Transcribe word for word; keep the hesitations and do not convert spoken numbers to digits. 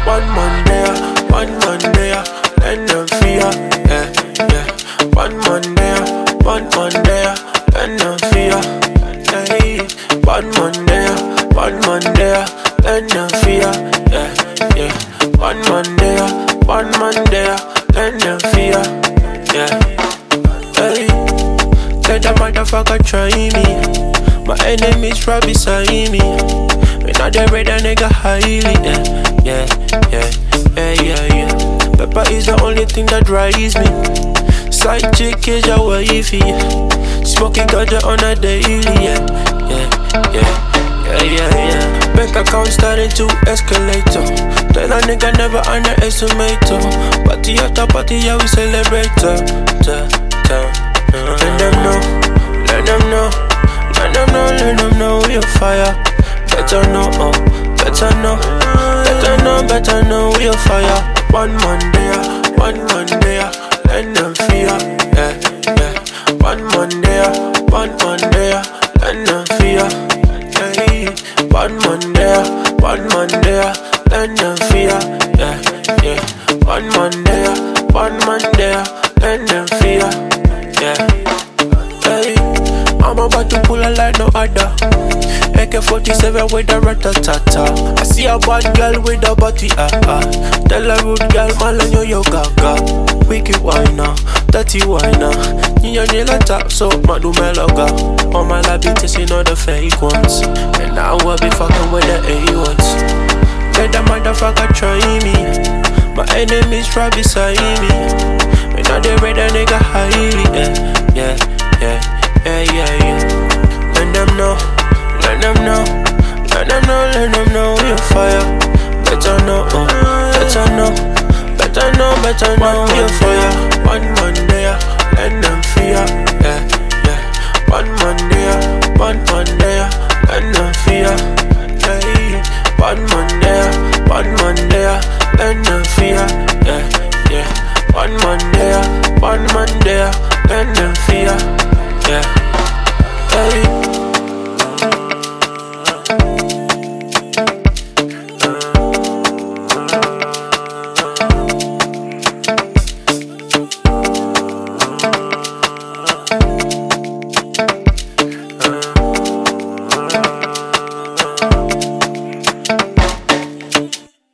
One man there, one man there, let them fear. Yeah, yeah. One man there, one man there, let them fear. Hey, one man there, one man there, let them fear. Yeah, yeah. One man there, one man there, let them fear. Yeah. Hey, let that motherfucker try me. My enemies right beside me. When I dey read that nigga highly. Yeah, yeah, yeah, yeah, yeah, yeah. Pepper is the only thing that drives me. Side chick is your wifey. Smoking ganja on a daily. Yeah, yeah, yeah, yeah, yeah, yeah. Bank account starting to escalate. Tell a nigga never underestimate. Party after party, yeah, we celebrate. Let them know, let them know. Let them know, let them know we on fire. Better know, oh, better know. Better know, better know we on fire. One man there, one man there, let them fear. Yeah, yeah. One man there, one man there, let them fear. Hey, one man there, one man there, let them fear. Yeah, yeah. One man there, one man there, let them fear. Yeah. Hey, I'm about to pull a line no other. A K forty-seven with a rat-a-ta-ta. I see a bad girl with a body, ah ah. Tell a rude girl, man, and yo yo gaga. Wicked whiner, dirty whiner. You need a tap, so ma do me loga. All my liabilities, you know the fake ones. And now I be fucking with the A ones. Let that motherfucker try me. My enemies right beside me. When I dey read that nigga highly. Yeah, yeah, yeah. Yeah, yeah, yeah. Let them know, let them know, let them know, let them know we on fire. Better know, uh, better know, better know, better know we on fire. One man there, let them fear.